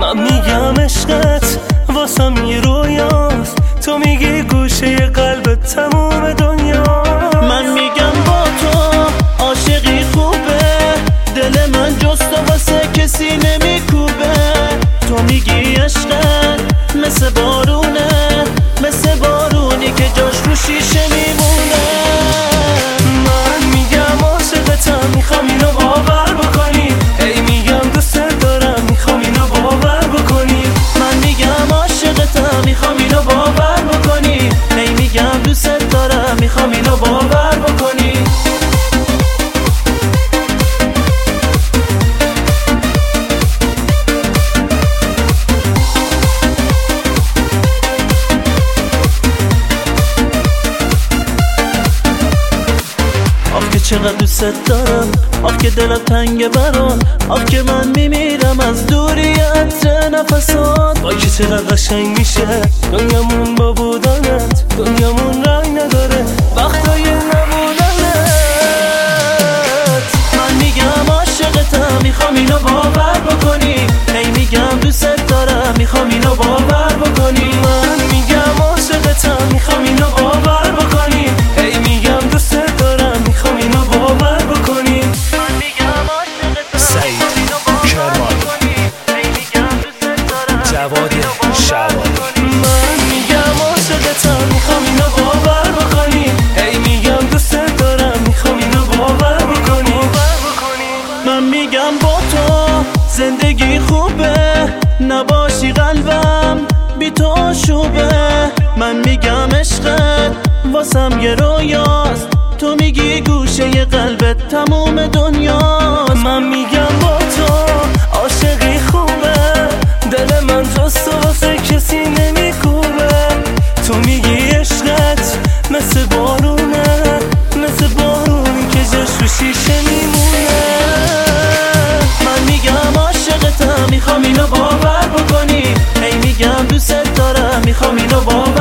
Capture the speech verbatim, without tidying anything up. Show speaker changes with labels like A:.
A: من میگم عشقت واسم یه رویاست، تو میگی گوشه قلبت تموم دنیا.
B: من میگم با تو عاشقی خوبه، دل من جز تو واسه کسی نمیکوبه. تو میگی عشقت مثل بارونه، مثل بارونی که جاش رو شیشه میمونه.
A: من میگم عاشقتم، میخوام اینو باور بکنی. ای میگم دوست دارم، میخوام اینو باور بکنی.
B: من میگم عاشقتم، میخوام اینو باور بکنی. ای میگم دوست دارم، میخوام اینو باور بکنی. آخ که چقدر دوست دارم، آخ که دلم تنگه برام، آخ که من میمیرم از دوری عطر نفسات.
A: وای که چقدر قشنگ میشه دنیامون با بودنت، دنیامون رنگ نداره وقتای نبودنت.
B: من میگم عاشقتم، میخوام اینو باور بکنی. هی میگم دوست دارم، میخوام اینو باور بکنی.
A: من میگم عاشقتم، میخوام اینو باور بکنی. ای میگم دوست دارم، میخوام اینو باور بکنی.
B: من میگم عاشقتم،
C: سعید کرمانی،
B: هی میگم دوست دارم،
C: جواد شعبانی.
A: من میگم عاشقتم، میخوام اینو باور بکنی. ای میگم دوست دارم، میخوام اینو باور بکنی.
B: من میگم با تو زندگی خوبه، نباشی قلبم بی تو آشوبه. من میگم عشقت واسم یه رویاست، تو میگی گوشه قلبت تموم دنیاست.
A: من میگم با تو عاشقی خوبه، دل من جز تو واسه کسی نمیکوبه. تو میگی عشقت مثل بارونه، مثل بارونی که جاش رو شیشه میمونه.
B: من میگم عاشقتم، میخوام اینو باور بکنی. هی میگم دوست دارم، میخوام اینو باور